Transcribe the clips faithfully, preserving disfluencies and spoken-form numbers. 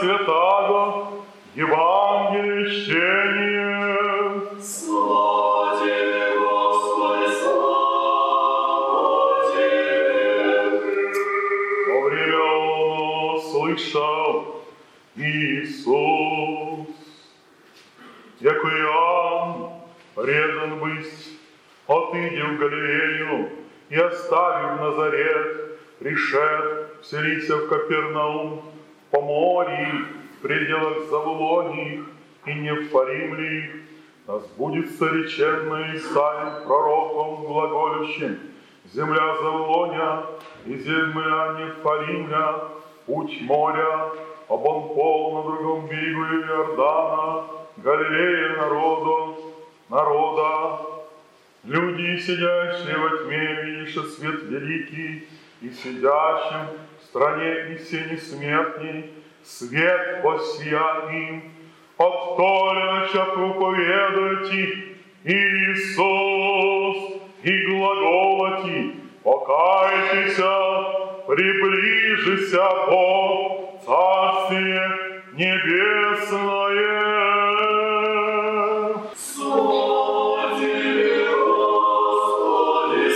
святаго Евангелия чтения. Слава Тебе, Господи, слава Тебе. Во время оно слышал Иисус, яко Иоанн предан быть, отыдя в Галилею и оставив Назарет, пришед вселиться в Капернаум, по морю, в пределах Завулоних и Нефалимлих, да сбудется реченное Исаией пророком глаголющим: земля Завулоня и земля Нефалимля, путь моря, обон пол на другом берегу Иордана, Галилея народу, народа. Люди, сидящие во тьме, видишь свет великий, и сидящим в стране и сени смертней свет воссия им. От толя начав проповедовать Иисус и глаголати: покайтесь, приближися Бог, Царствие Небесное. Слава Тебе, Господи,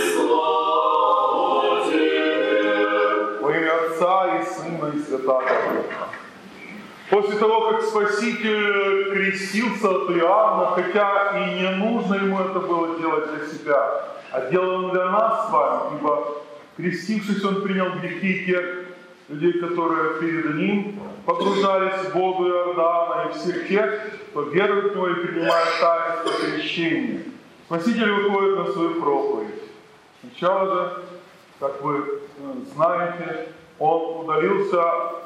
слава Тебе. Во имя Отца и Сына и Святого Духа. После того, как Спаситель крестился от Иоанна, хотя и не нужно ему это было делать для себя, а делал он для нас с вами, ибо крестившись, он принял грехи тех людей, которые перед ним погружались в воду Иордана, и всех тех, кто верует в него и принимает таинство крещения. Спаситель выходит на свою проповедь. Сначала же, как вы знаете, он удалился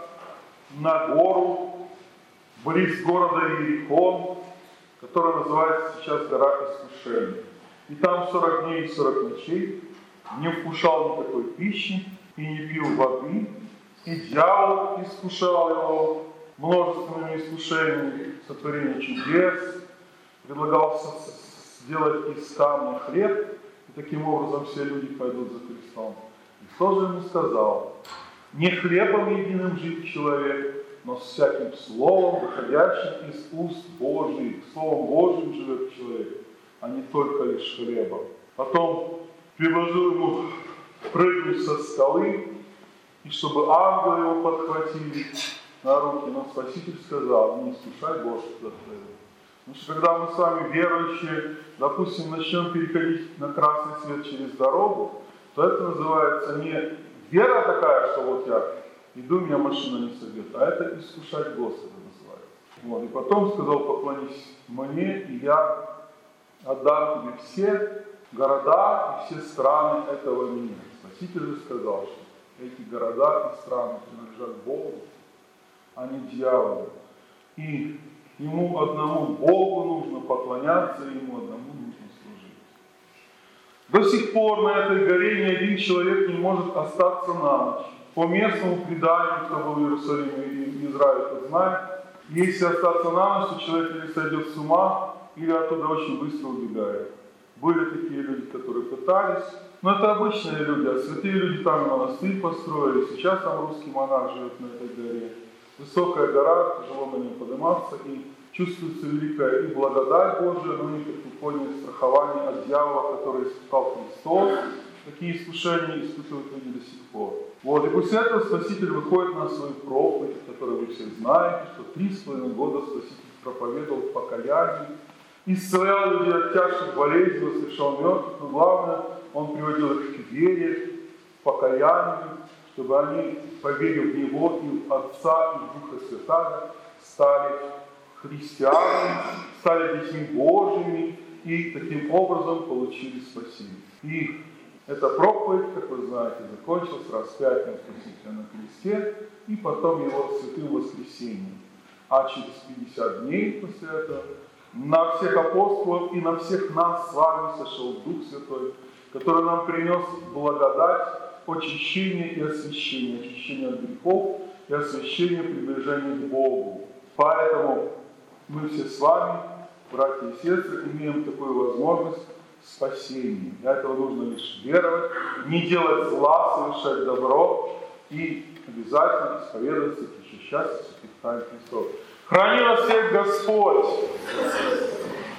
на гору, близ города Иерихон, которая называется сейчас гора Искушения. И там сорок дней и сорок ночей не вкушал никакой пищи и не пил воды, и дьявол искушал его множественными искушениями, сотворением чудес, предлагал сделать из камня хлеб, и таким образом все люди пойдут за Христом. Христос же ему сказал: не хлебом единым жить человек, но с всяким словом, выходящим из уст Божьих. Словом Божьим живет человек, а не только лишь хлебом. Потом предложил ему прыгнуть со скалы, и чтобы ангелы его подхватили на руки. Но Спаситель сказал: не искушай Господа твоего. Потому что когда мы с вами верующие, допустим, начнем переходить на красный свет через дорогу, то это называется не вера такая, что вот я иду, меня машина не собьет, а это искушать Господа называется. Вот. И потом сказал: поклонись мне, и я отдам тебе все города и все страны этого мира. Спаситель же сказал, что эти города и страны принадлежат Богу, а не дьяволу. И ему одному Богу нужно поклоняться, и ему одному нужно служить. До сих пор на этой горе ни один человек не может остаться на ночь. По местному преданию, кто был в Иерусалиме и Израиле, тот знает, если остаться на ночь, то человек или сойдет с ума, или оттуда очень быстро убегает. Были такие люди, которые пытались, но это обычные люди, а святые люди там и монастырь построили. Сейчас там русский монах живет на этой горе. Высокая гора, тяжело на ней подниматься, и чувствуется великая и благодать Божия, но и преклонное страхование от дьявола, который испытал Христос. Такие искушения испытывают люди до сих пор. Вот, и после этого Спаситель выходит на свою проповедь, которую вы все знаете, что три с половиной года Спаситель проповедовал покаяние, исцелял людей от тяжких болезней, воскрешал мертвых, но главное, он приводил их к вере, к покаянию, чтобы они, поверив в Него и в Отца, и в Духа Святаго, стали христианами, стали детьми Божьими и таким образом получили спасение. И эта проповедь, как вы знаете, закончилась распятием Спасителя на кресте и потом его святым воскресением. А через пятьдесят дней после этого на всех апостолов и на всех нас с вами сошел Дух Святой, который нам принес благодать, очищение и освящение, очищение от грехов и освящение приближения к Богу. Поэтому мы все с вами, братья и сестры, имеем такую возможность спасения. Для этого нужно лишь веровать, не делать зла, совершать добро и обязательно исповедоваться, причащаться святых тайн Христов. Храни нас всех Господь!